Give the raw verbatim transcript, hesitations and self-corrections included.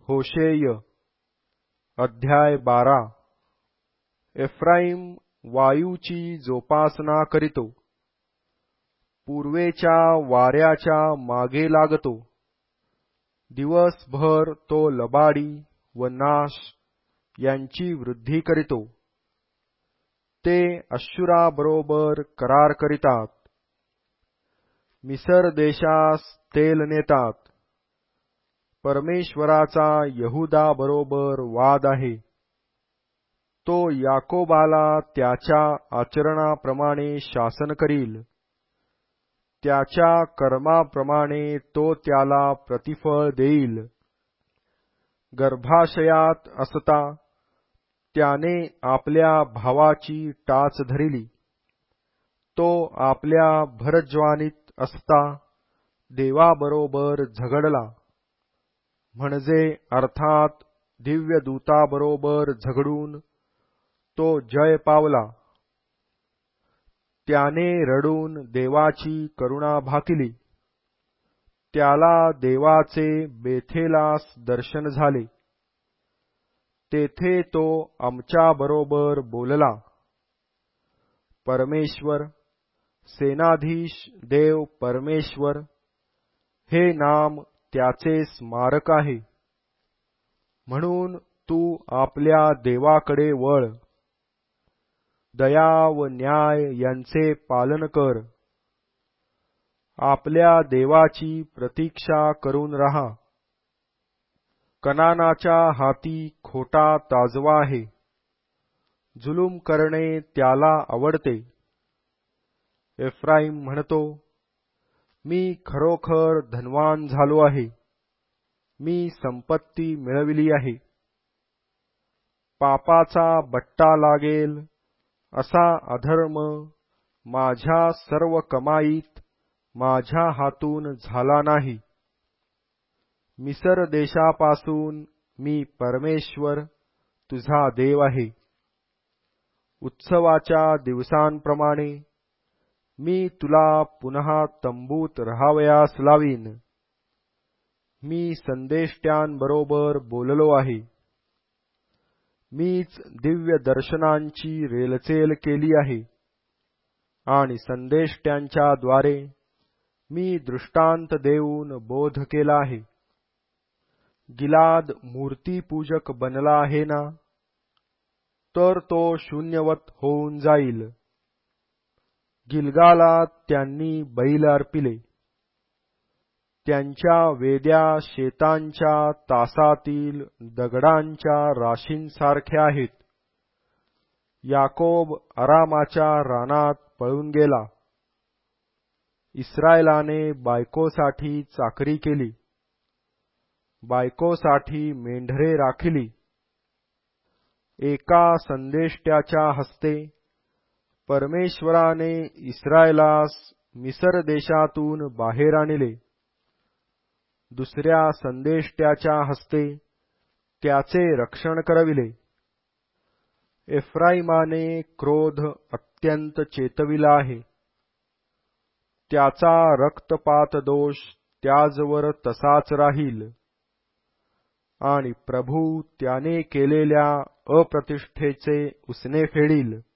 होशेय अध्याय बारा. एफ्राईम वायूची जोपासना करीतो, पूर्वेच्या वाऱ्याच्या मागे लागतो. दिवसभर तो लबाडी व नाश यांची वृद्धी करीतो. ते अश्शूराबरोबर करार करीतात, मिसर देशास तेल नेतात. परमेश्वराचा यहूदा बरोबर वाद आहे. तो याकोबाला त्याच्या आचरणाप्रमाणे शासन करील, त्याच्या कर्माप्रमाणे तो त्याला प्रतिफळ देईल. गर्भाशयात असता त्याने आपल्या भावाची टाच धरिली. तो आपल्या भरजवानीत असता देवाबरोबर झगडला, म्हणजे अर्थात दिव्यदूताबरोबर झगडून तो जय पावला. त्याने रडून देवाची करुणा भाकिली. त्याला देवाचे बेथेलास दर्शन झाले. तेथे तो आमच्याबरोबर बोलला. परमेश्वर, सेनाधीश देव परमेश्वर, हे नाम त्याचे स्मारक आहे. म्हणून तू आपल्या देवाकडे वळ. दया व न्याय यांचे पालन कर. आपल्या देवाची प्रतीक्षा करून रहा. कनानाच्या हाती खोटा ताजवा आहे. जुलूम करणे त्याला आवडते. एफ्राईम म्हणतो, मी खरोखर धनवान झालो आहे. मी संपत्ती मिळविली आहे. पापाचा बट्टा लागेल असा अधर्म माझ्या सर्व कमाईत माझ्या हातून झाला नाही. मिसर देशापासून मी परमेश्वर तुझा देव आहे. उत्सवाच्या दिवसांप्रमाणे मी तुला पुन्हा तंबूत राहावयास लावीन. मी संदेष्ट्यांबरोबर बोललो आहे. मीच दिव्य दर्शनांची रेलचेल केली आहे आणि संदेष्ट्यांच्या द्वारे मी दृष्टांत देऊन बोध केला आहे. गिलाद मूर्तीपूजक बनला आहे ना, तर तो शून्यवत होऊन जाईल. गिलगालात त्यांनी बैल अर्पिले. त्यांच्या वेद्या शेतांच्या तासातील दगडांच्या राशींसारख्या आहेत. याकोब आरामाच्या रानात पळून गेला. इस्रायलाने बायकोसाठी चाकरी केली, बायकोसाठी मेंढरे राखिली. एका संदेष्ट्याच्या हस्ते परमेश्वराने इस्रायलास मिसर देशातून बाहेर आणले. दुसऱ्या संदेष्ट्याच्या हस्ते त्याचे रक्षण करविले. एफ्राईमाने क्रोध अत्यंत चेतविला आहे. त्याचा रक्तपात दोष त्याजवर तसाच राहील आणि प्रभू त्याने केलेल्या अप्रतिष्ठेचे उसने फेडील.